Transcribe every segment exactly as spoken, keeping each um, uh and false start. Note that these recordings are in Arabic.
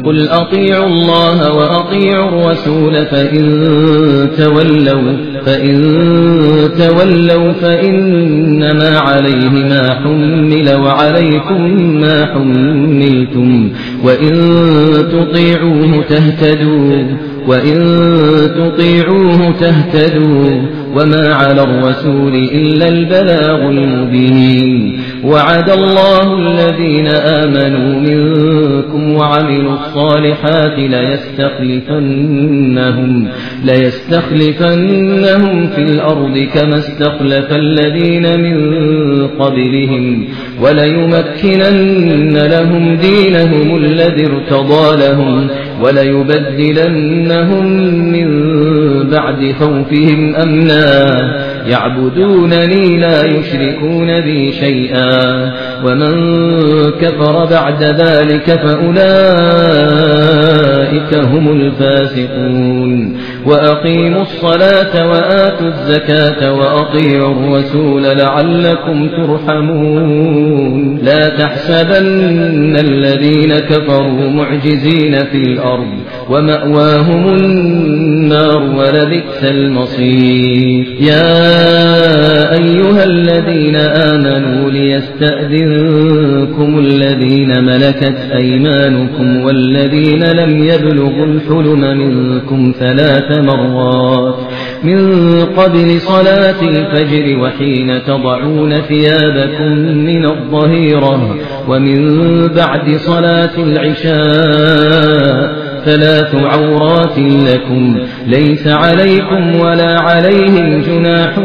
قل أطيعوا الله وأطيعوا الرسول فإن تولوا فإن تولوا فإنما عليه ما حمل وعليكم ما حملتم وإن تطيعوه تهتدوا وإن تطيعوه تهتدوا وما على الرسول إلا البلاغ المبين. وعد الله الذين آمنوا منكم وعملوا الصالحات ليستخلفنهم ليستخلفنهم في الأرض كما استخلف الذين من قبلهم وليمكنن لهم دينهم الذي ارتضى لهم وليبدلنهم من بعد خوفهم أمنا يعبدونني لا يشركون بي شيئا ومن كفر بعد ذلك فأولئك هم الفاسقون. وأقيموا الصلاة وآتوا الزكاة وأطيعوا الرسول لعلكم ترحمون. لا تحسبن الذين كفروا معجزين في الأرض ومأواهم النار ولبئس المصير. يا أيها الذين آمنوا ليستأذنكم الذين ملكت أيمانكم والذين لم يبلغوا الحلم منكم ثلاث مرات من قبل صلاة الفجر وحين تضعون ثيابكم من الظهيرة ومن بعد صلاة العشاء ثلاث عورات لكم ليس عليكم ولا عليهم جناح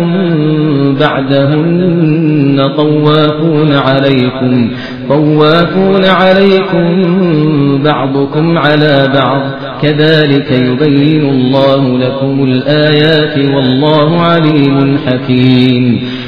بعدهن طوافون عليكم طوافون عليكم بعضكم على بعض كذلك يبين الله لكم الآيات والله عليم حكيم.